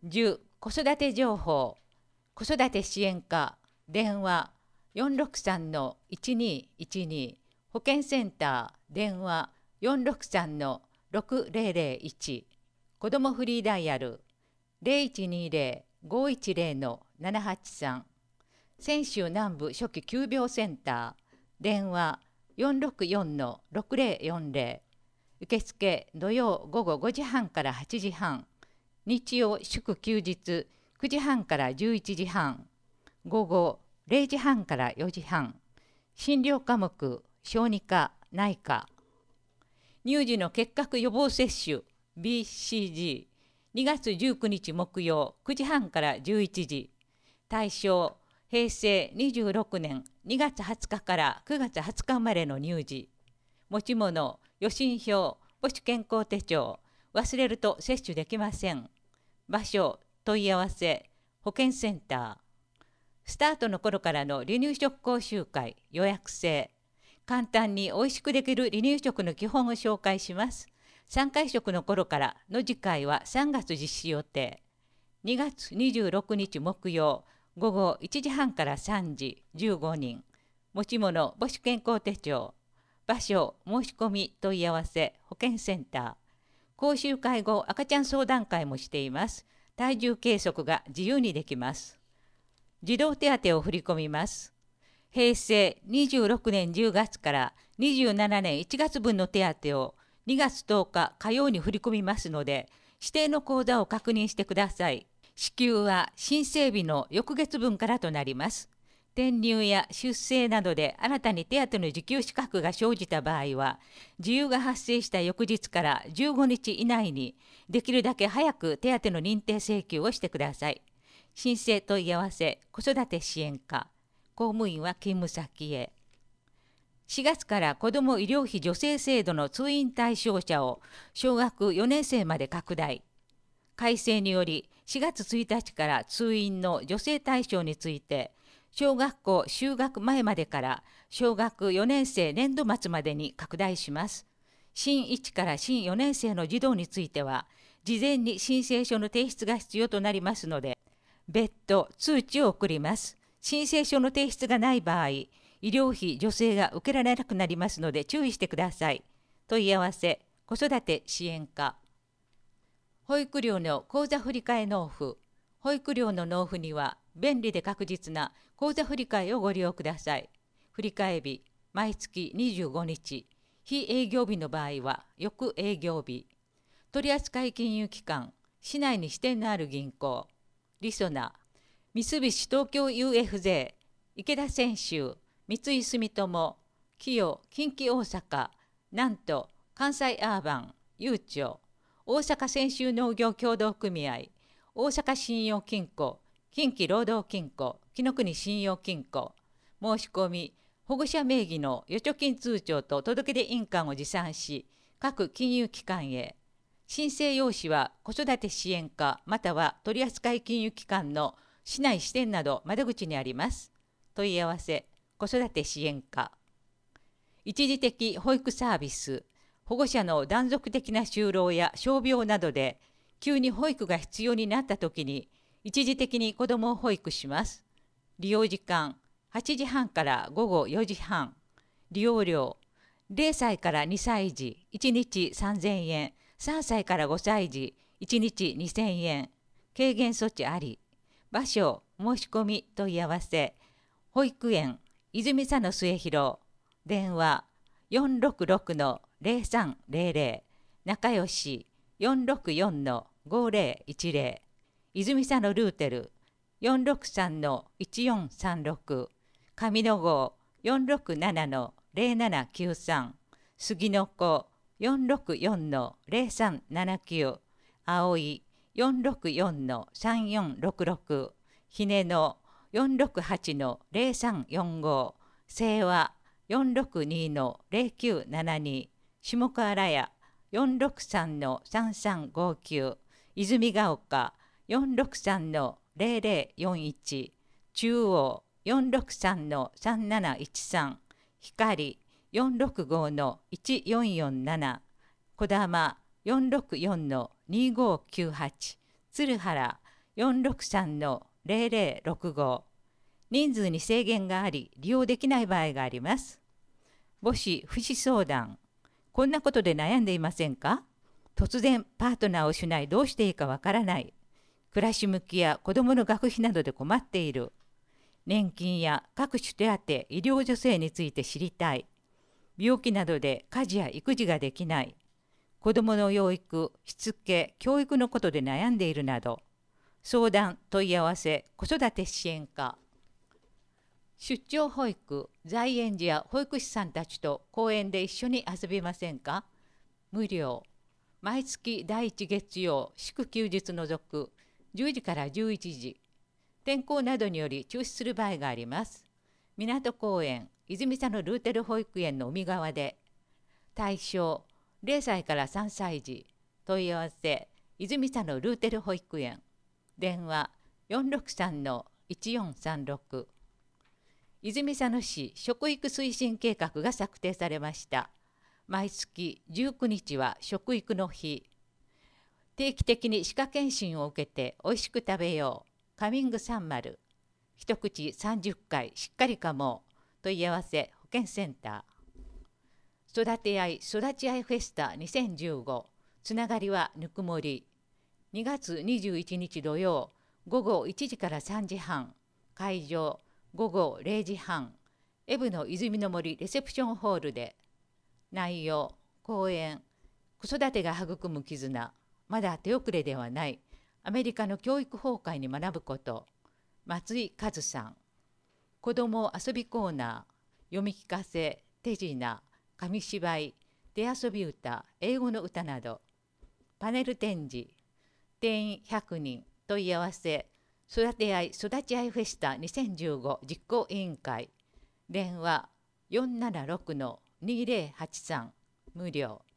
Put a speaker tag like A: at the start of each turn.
A: 10、子育て情報、子育て支援課、電話463-1212、保健センター、電話463-6001、子どもフリーダイヤル0120-510-783、泉州南部初期急病センター、電話464-6040、受付土曜午後5時半から8時半、日曜祝休日9時半から11時半、午後0時半から4時半、診療科目小児科内科、乳児の結核予防接種 BCG2 月19日木曜9時半から11時、対象平成26年2月20日から9月20日生まれの乳児、持ち物予診票母子健康手帳、忘れると接種できません。場所問い合わせ保健センター。スタートの頃からの離乳食講習会予約制。簡単においしくできる離乳食の基本を紹介します。3回食の頃からの次回は3月実施予定。2月26日木曜午後1時半から3時、15人。持ち物母子健康手帳。場所申し込み問い合わせ保健センター。講習会後赤ちゃん相談会もしています。体重計測が自由にできます。児童手当を振り込みます。平成26年10月から27年1月分の手当を2月10日火曜に振り込みますので、指定の口座を確認してください。支給は申請日の翌月分からとなります。転入や出生などで新たに手当の受給資格が生じた場合は、事由が発生した翌日から15日以内に、できるだけ早く手当の認定請求をしてください。申請問い合わせ子育て支援課、公務員は勤務先へ。4月から子ども医療費助成制度の通院対象者を小学4年生まで拡大。改正により4月1日から通院の助成対象について、小学校就学前までから小学4年生年度末までに拡大します。新1から新4年生の児童については、事前に申請書の提出が必要となりますので、別途通知を送ります。申請書の提出がない場合、医療費助成が受けられなくなりますので注意してください。問い合わせ子育て支援課。保育料の口座振替納付。保育料の納付には便利で確実な口座振替をご利用ください。振替日、毎月25日。非営業日の場合は翌営業日。取扱金融機関、市内に支店のある銀行。りそな、三菱東京 UFJ、池田泉州、三井住友、キヨ近畿大阪、なんと関西アーバン、ゆうちょ、大阪泉州農業協同組合、大阪信用金庫、近畿労働金庫、紀の国信用金庫、申し込み、保護者名義の預貯金通帳と届出印鑑を持参し、各金融機関へ。申請用紙は子育て支援課または取扱金融機関の市内支店など窓口にあります。問い合わせ子育て支援課。一時的保育サービス。保護者の断続的な就労や傷病などで急に保育が必要になったときに一時的に子どもを保育します。利用時間8時半から午後4時半。利用料0歳から2歳児1日3000円、3歳から5歳児1日2000円。軽減措置あり。場所申し込み問い合わせ保育園泉佐野末広。電話466-0300、仲良し464-5010、泉佐野ルーテル463-1436、上野号467-0793、杉の子464-0379、葵464-3466、ひねの468-0345、清和462-0972、下川原屋463-3359、泉ヶ丘463-0041、中央463-3713、光465-1447、小玉464-2598、鶴原 463-0065。人数に制限があり利用できない場合があります。母子福祉相談。こんなことで悩んでいませんか？突然パートナーを失いどうしていいかわからない。暮らし向きや子どもの学費などで困っている。年金や各種手当、医療助成について知りたい。病気などで家事や育児ができない。子どもの養育、しつけ、教育のことで悩んでいるなど。相談、問い合わせ、子育て支援課。出張保育、在園児や保育士さんたちと公園で一緒に遊びませんか？無料。毎月第1月曜、祝休日除く、10時から11時。天候などにより中止する場合があります。港公園、泉佐野ルーテル保育園の海側で。対象、0歳から3歳児。問い合わせ、泉佐野ルーテル保育園。電話、463-1436。泉佐野市食育推進計画が策定されました。毎月19日は食育の日。定期的に歯科検診を受けておいしく食べよう。カミング30。一口30回しっかりかもう。問い合わせ保健センター。育て合い育ち合いフェスタ2015。つながりはぬくもり。2月21日土曜、午後1時から3時半。会場午後0時半。エブの泉の森レセプションホールで。内容、講演、子育てが育む絆、まだ手遅れではない、アメリカの教育崩壊に学ぶこと、松井和さん。子ども遊びコーナー、読み聞かせ、手品、紙芝居、手遊び歌、英語の歌など。パネル展示、定員100人、問い合わせ、育て合い育ち合いフェスタ2015実行委員会。電話476-2083無料。